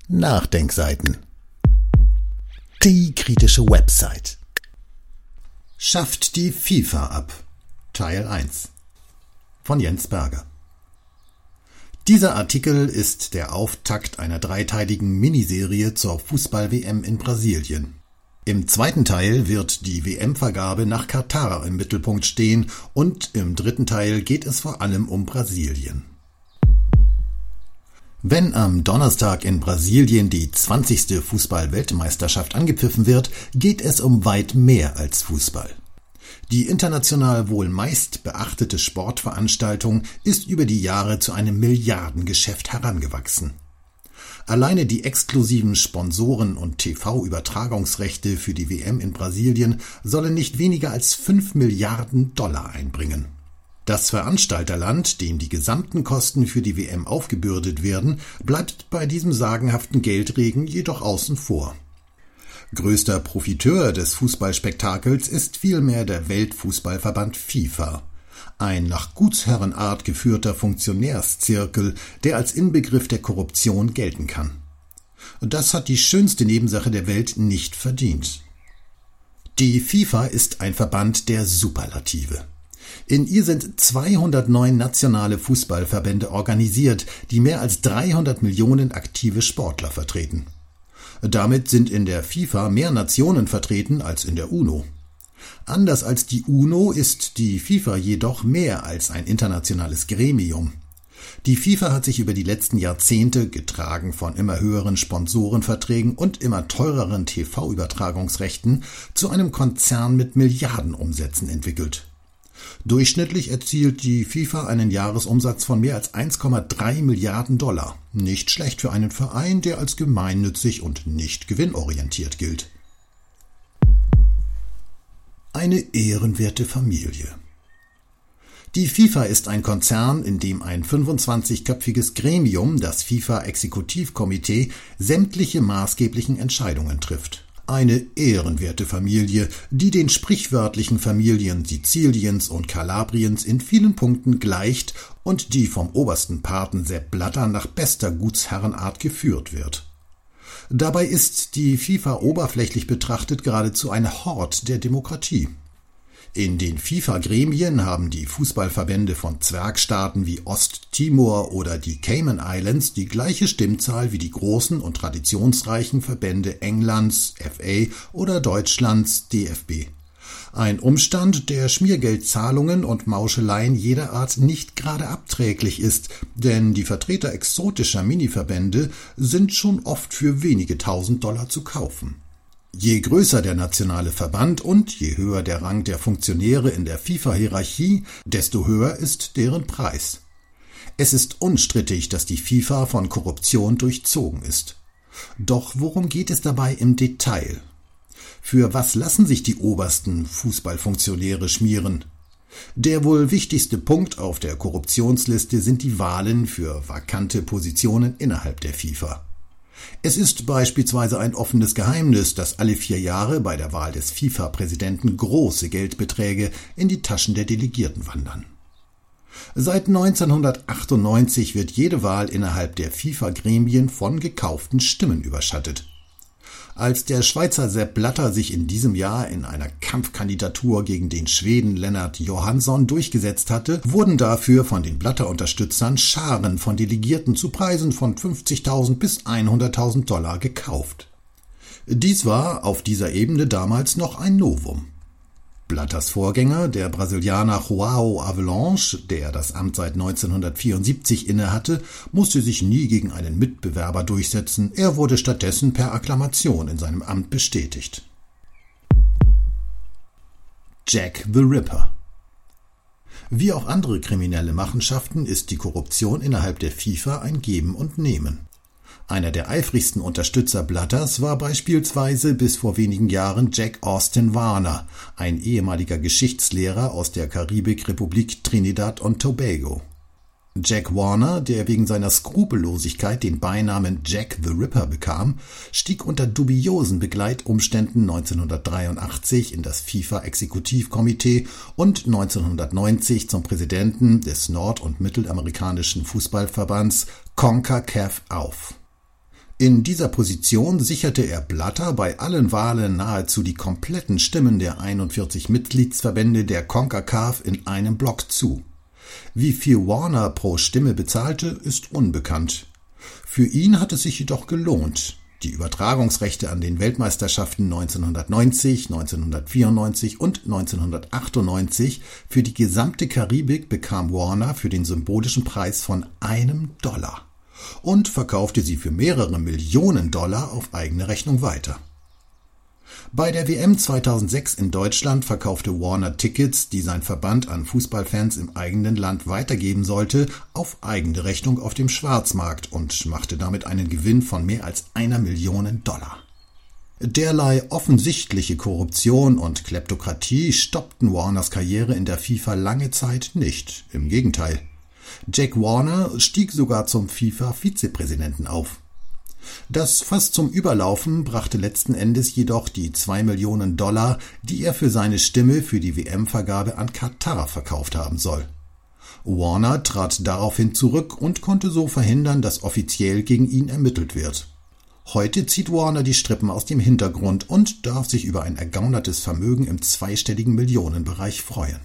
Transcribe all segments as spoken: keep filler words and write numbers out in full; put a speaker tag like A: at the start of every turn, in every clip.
A: Nachdenkseiten. Die kritische Website. Schafft die FIFA ab. Teil eins von Jens Berger. Dieser Artikel ist der Auftakt einer dreiteiligen Miniserie zur Fußball-W M in Brasilien. Im zweiten Teil wird die W M-Vergabe nach Katar im Mittelpunkt stehen und im dritten Teil geht es vor allem um Brasilien. Wenn am Donnerstag in Brasilien die zwanzigste Fußball-Weltmeisterschaft angepfiffen wird, geht es um weit mehr als Fußball. Die international wohl meist beachtete Sportveranstaltung ist über die Jahre zu einem Milliardengeschäft herangewachsen. Alleine die exklusiven Sponsoren- und T V-Übertragungsrechte für die W M in Brasilien sollen nicht weniger als fünf Milliarden Dollar einbringen. Das Veranstalterland, dem die gesamten Kosten für die W M aufgebürdet werden, bleibt bei diesem sagenhaften Geldregen jedoch außen vor. Größter Profiteur des Fußballspektakels ist vielmehr der Weltfußballverband FIFA, ein nach Gutsherrenart geführter Funktionärszirkel, der als Inbegriff der Korruption gelten kann. Das hat die schönste Nebensache der Welt nicht verdient. Die FIFA ist ein Verband der Superlative. In ihr sind zweihundertneun nationale Fußballverbände organisiert, die mehr als dreihundert Millionen aktive Sportler vertreten. Damit sind in der FIFA mehr Nationen vertreten als in der UNO. Anders als die UNO ist die FIFA jedoch mehr als ein internationales Gremium. Die FIFA hat sich über die letzten Jahrzehnte, getragen von immer höheren Sponsorenverträgen und immer teureren T V-Übertragungsrechten, zu einem Konzern mit Milliardenumsätzen entwickelt. Durchschnittlich erzielt die FIFA einen Jahresumsatz von mehr als eins Komma drei Milliarden Dollar. Nicht schlecht für einen Verein, der als gemeinnützig und nicht gewinnorientiert gilt. Eine ehrenwerte Familie. Die FIFA ist ein Konzern, in dem ein fünfundzwanzigköpfiges Gremium, das FIFA-Exekutivkomitee, sämtliche maßgeblichen Entscheidungen trifft. Eine ehrenwerte Familie, die den sprichwörtlichen Familien Siziliens und Kalabriens in vielen Punkten gleicht und die vom obersten Paten Sepp Blatter nach bester Gutsherrenart geführt wird. Dabei ist die FIFA oberflächlich betrachtet geradezu ein Hort der Demokratie. In den FIFA-Gremien haben die Fußballverbände von Zwergstaaten wie Osttimor oder die Cayman Islands die gleiche Stimmzahl wie die großen und traditionsreichen Verbände Englands F A oder Deutschlands D F B. Ein Umstand, der Schmiergeldzahlungen und Mauscheleien jeder Art nicht gerade abträglich ist, denn die Vertreter exotischer Miniverbände sind schon oft für wenige tausend Dollar zu kaufen. Je größer der nationale Verband und je höher der Rang der Funktionäre in der FIFA-Hierarchie, desto höher ist deren Preis. Es ist unstrittig, dass die FIFA von Korruption durchzogen ist. Doch worum geht es dabei im Detail? Für was lassen sich die obersten Fußballfunktionäre schmieren? Der wohl wichtigste Punkt auf der Korruptionsliste sind die Wahlen für vakante Positionen innerhalb der FIFA. Es ist beispielsweise ein offenes Geheimnis, dass alle vier Jahre bei der Wahl des FIFA-Präsidenten große Geldbeträge in die Taschen der Delegierten wandern. Seit neunzehnhundertachtundneunzig wird jede Wahl innerhalb der FIFA-Gremien von gekauften Stimmen überschattet. Als der Schweizer Sepp Blatter sich in diesem Jahr in einer Kampfkandidatur gegen den Schweden Lennart Johansson durchgesetzt hatte, wurden dafür von den Blatter-Unterstützern Scharen von Delegierten zu Preisen von fünfzigtausend bis hunderttausend Dollar gekauft. Dies war auf dieser Ebene damals noch ein Novum. Blatters Vorgänger, der Brasilianer João Havelange, der das Amt seit neunzehnhundertvierundsiebzig innehatte, musste sich nie gegen einen Mitbewerber durchsetzen, er wurde stattdessen per Akklamation in seinem Amt bestätigt. Jack the Ripper. Wie auch andere kriminelle Machenschaften ist die Korruption innerhalb der FIFA ein Geben und Nehmen. Einer der eifrigsten Unterstützer Blatters war beispielsweise bis vor wenigen Jahren Jack Austin Warner, ein ehemaliger Geschichtslehrer aus der Karibikrepublik Trinidad und Tobago. Jack Warner, der wegen seiner Skrupellosigkeit den Beinamen Jack the Ripper bekam, stieg unter dubiosen Begleitumständen neunzehnhundertdreiundachtzig in das FIFA-Exekutivkomitee und neunzehnhundertneunzig zum Präsidenten des nord- und mittelamerikanischen Fußballverbands CONCACAF auf. In dieser Position sicherte er Blatter bei allen Wahlen nahezu die kompletten Stimmen der einundvierzig Mitgliedsverbände der CONCACAF in einem Block zu. Wie viel Warner pro Stimme bezahlte, ist unbekannt. Für ihn hat es sich jedoch gelohnt. Die Übertragungsrechte an den Weltmeisterschaften neunzehnhundertneunzig, neunzehnhundertvierundneunzig und neunzehnhundertachtundneunzig für die gesamte Karibik bekam Warner für den symbolischen Preis von einem Dollar und verkaufte sie für mehrere Millionen Dollar auf eigene Rechnung weiter. Bei der W M zweitausendsechs in Deutschland verkaufte Warner Tickets, die sein Verband an Fußballfans im eigenen Land weitergeben sollte, auf eigene Rechnung auf dem Schwarzmarkt und machte damit einen Gewinn von mehr als einer Million Dollar. Derlei offensichtliche Korruption und Kleptokratie stoppten Warners Karriere in der FIFA lange Zeit nicht, im Gegenteil. Jack Warner stieg sogar zum FIFA-Vizepräsidenten auf. Das Fass zum Überlaufen brachte letzten Endes jedoch die zwei Millionen Dollar, die er für seine Stimme für die W M-Vergabe an Katar verkauft haben soll. Warner trat daraufhin zurück und konnte so verhindern, dass offiziell gegen ihn ermittelt wird. Heute zieht Warner die Strippen aus dem Hintergrund und darf sich über ein ergaunertes Vermögen im zweistelligen Millionenbereich freuen.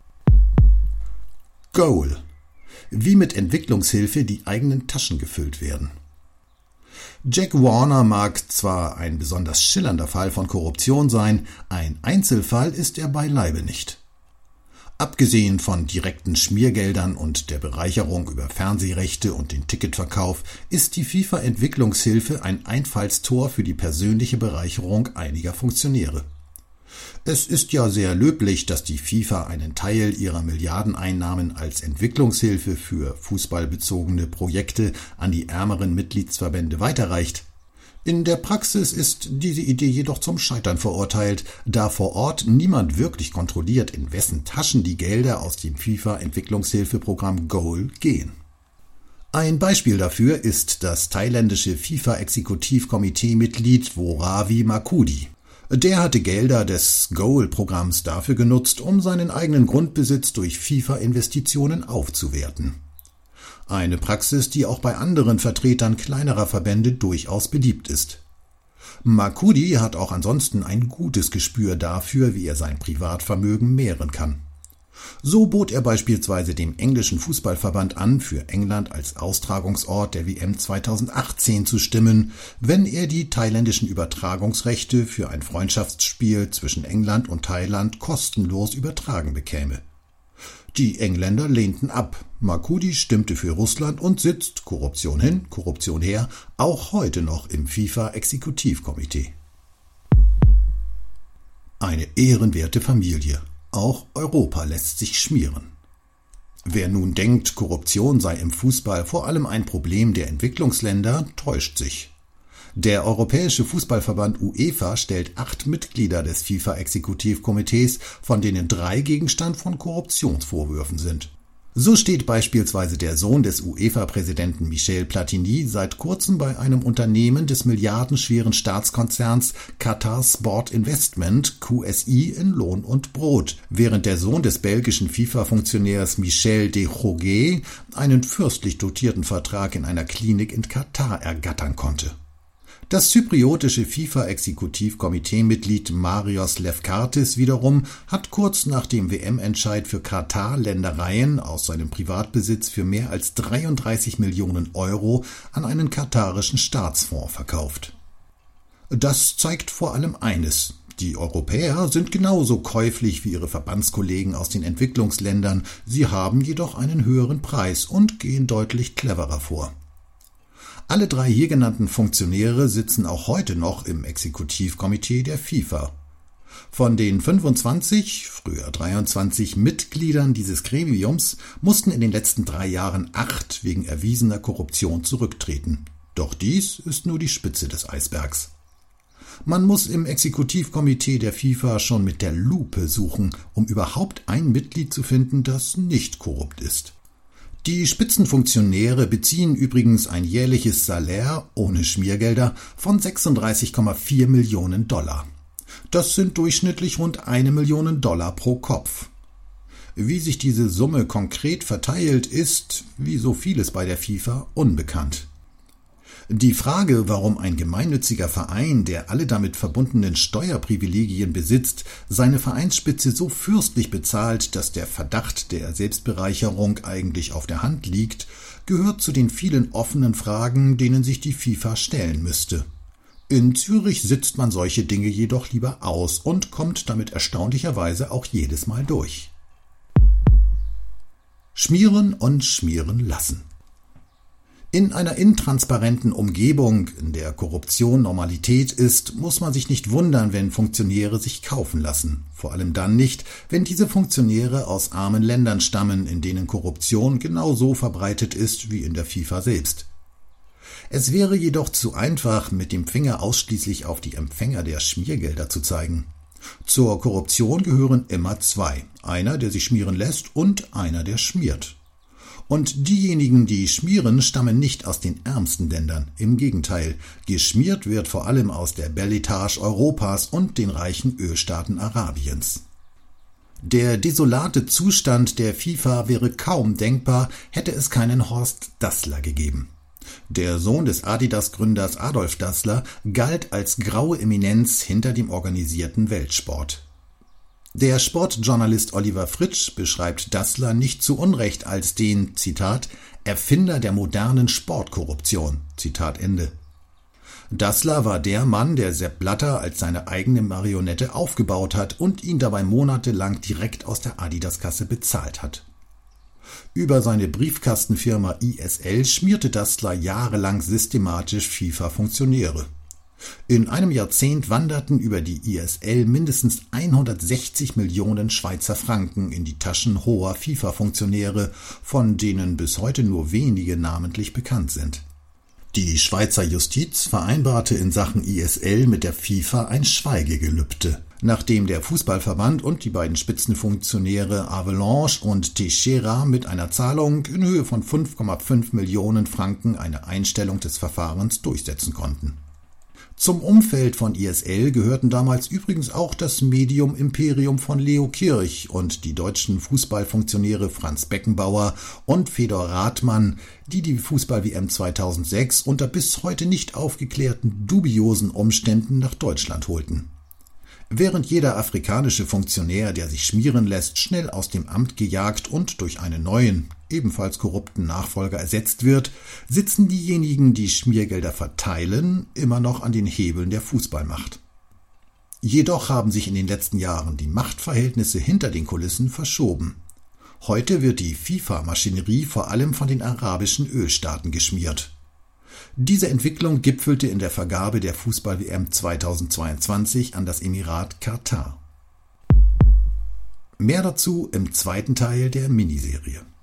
A: Goal: Wie mit Entwicklungshilfe die eigenen Taschen gefüllt werden. Jack Warner mag zwar ein besonders schillernder Fall von Korruption sein, ein Einzelfall ist er beileibe nicht. Abgesehen von direkten Schmiergeldern und der Bereicherung über Fernsehrechte und den Ticketverkauf ist die FIFA-Entwicklungshilfe ein Einfallstor für die persönliche Bereicherung einiger Funktionäre. Es ist ja sehr löblich, dass die FIFA einen Teil ihrer Milliardeneinnahmen als Entwicklungshilfe für fußballbezogene Projekte an die ärmeren Mitgliedsverbände weiterreicht. In der Praxis ist diese Idee jedoch zum Scheitern verurteilt, da vor Ort niemand wirklich kontrolliert, in wessen Taschen die Gelder aus dem FIFA-Entwicklungshilfeprogramm Goal gehen. Ein Beispiel dafür ist das thailändische FIFA-Exekutivkomitee-Mitglied Worawi Makudi. Der hatte Gelder des Goal-Programms dafür genutzt, um seinen eigenen Grundbesitz durch FIFA-Investitionen aufzuwerten. Eine Praxis, die auch bei anderen Vertretern kleinerer Verbände durchaus beliebt ist. Makudi hat auch ansonsten ein gutes Gespür dafür, wie er sein Privatvermögen mehren kann. So bot er beispielsweise dem englischen Fußballverband an, für England als Austragungsort der W M zweitausendachtzehn zu stimmen, wenn er die thailändischen Übertragungsrechte für ein Freundschaftsspiel zwischen England und Thailand kostenlos übertragen bekäme. Die Engländer lehnten ab. Makudi stimmte für Russland und sitzt, Korruption hin, Korruption her, auch heute noch im FIFA-Exekutivkomitee. Eine ehrenwerte Familie. Auch Europa lässt sich schmieren. Wer nun denkt, Korruption sei im Fußball vor allem ein Problem der Entwicklungsländer, täuscht sich. Der Europäische Fußballverband UEFA stellt acht Mitglieder des FIFA-Exekutivkomitees, von denen drei Gegenstand von Korruptionsvorwürfen sind. So steht beispielsweise der Sohn des UEFA-Präsidenten Michel Platini seit kurzem bei einem Unternehmen des milliardenschweren Staatskonzerns Qatar Sport Investment Q S I in Lohn und Brot, während der Sohn des belgischen FIFA-Funktionärs Michel Desjourgues einen fürstlich dotierten Vertrag in einer Klinik in Katar ergattern konnte. Das zypriotische FIFA-Exekutivkomitee-Mitglied Marios Lefkartis wiederum hat kurz nach dem W M-Entscheid für Katar Ländereien aus seinem Privatbesitz für mehr als dreiunddreißig Millionen Euro an einen katarischen Staatsfonds verkauft. Das zeigt vor allem eines: Die Europäer sind genauso käuflich wie ihre Verbandskollegen aus den Entwicklungsländern, sie haben jedoch einen höheren Preis und gehen deutlich cleverer vor. Alle drei hier genannten Funktionäre sitzen auch heute noch im Exekutivkomitee der FIFA. Von den fünfundzwanzig, früher dreiundzwanzig Mitgliedern dieses Gremiums mussten in den letzten drei Jahren acht wegen erwiesener Korruption zurücktreten. Doch dies ist nur die Spitze des Eisbergs. Man muss im Exekutivkomitee der FIFA schon mit der Lupe suchen, um überhaupt ein Mitglied zu finden, das nicht korrupt ist. Die Spitzenfunktionäre beziehen übrigens ein jährliches Salär ohne Schmiergelder von sechsunddreißig Komma vier Millionen Dollar. Das sind durchschnittlich rund eine Million Dollar pro Kopf. Wie sich diese Summe konkret verteilt, ist, wie so vieles bei der FIFA, unbekannt. Die Frage, warum ein gemeinnütziger Verein, der alle damit verbundenen Steuerprivilegien besitzt, seine Vereinsspitze so fürstlich bezahlt, dass der Verdacht der Selbstbereicherung eigentlich auf der Hand liegt, gehört zu den vielen offenen Fragen, denen sich die FIFA stellen müsste. In Zürich sitzt man solche Dinge jedoch lieber aus und kommt damit erstaunlicherweise auch jedes Mal durch. Schmieren und schmieren lassen. In einer intransparenten Umgebung, in der Korruption Normalität ist, muss man sich nicht wundern, wenn Funktionäre sich kaufen lassen. Vor allem dann nicht, wenn diese Funktionäre aus armen Ländern stammen, in denen Korruption genauso verbreitet ist wie in der FIFA selbst. Es wäre jedoch zu einfach, mit dem Finger ausschließlich auf die Empfänger der Schmiergelder zu zeigen. Zur Korruption gehören immer zwei, einer, der sich schmieren lässt und einer, der schmiert. Und diejenigen, die schmieren, stammen nicht aus den ärmsten Ländern. Im Gegenteil, geschmiert wird vor allem aus der Belletage Europas und den reichen Ölstaaten Arabiens. Der desolate Zustand der FIFA wäre kaum denkbar, hätte es keinen Horst Dassler gegeben. Der Sohn des Adidas-Gründers Adolf Dassler galt als graue Eminenz hinter dem organisierten Weltsport. Der Sportjournalist Oliver Fritsch beschreibt Dassler nicht zu Unrecht als den, Zitat, Erfinder der modernen Sportkorruption, Zitat Ende. Dassler war der Mann, der Sepp Blatter als seine eigene Marionette aufgebaut hat und ihn dabei monatelang direkt aus der Adidas-Kasse bezahlt hat. Über seine Briefkastenfirma I S L schmierte Dassler jahrelang systematisch FIFA-Funktionäre. In einem Jahrzehnt wanderten über die I S L mindestens hundertsechzig Millionen Schweizer Franken in die Taschen hoher FIFA-Funktionäre, von denen bis heute nur wenige namentlich bekannt sind. Die Schweizer Justiz vereinbarte in Sachen I S L mit der FIFA ein Schweigegelübde, nachdem der Fußballverband und die beiden Spitzenfunktionäre Avalanche und Teixeira mit einer Zahlung in Höhe von fünf Komma fünf Millionen Franken eine Einstellung des Verfahrens durchsetzen konnten. Zum Umfeld von I S L gehörten damals übrigens auch das Medium-Imperium von Leo Kirch und die deutschen Fußballfunktionäre Franz Beckenbauer und Fedor Rathmann, die die Fußball-W M zweitausendsechs unter bis heute nicht aufgeklärten dubiosen Umständen nach Deutschland holten. Während jeder afrikanische Funktionär, der sich schmieren lässt, schnell aus dem Amt gejagt und durch einen neuen, ebenfalls korrupten Nachfolger ersetzt wird, sitzen diejenigen, die Schmiergelder verteilen, immer noch an den Hebeln der Fußballmacht. Jedoch haben sich in den letzten Jahren die Machtverhältnisse hinter den Kulissen verschoben. Heute wird die FIFA-Maschinerie vor allem von den arabischen Ölstaaten geschmiert. Diese Entwicklung gipfelte in der Vergabe der Fußball-W M zweitausendzweiundzwanzig an das Emirat Katar. Mehr dazu im zweiten Teil der Miniserie.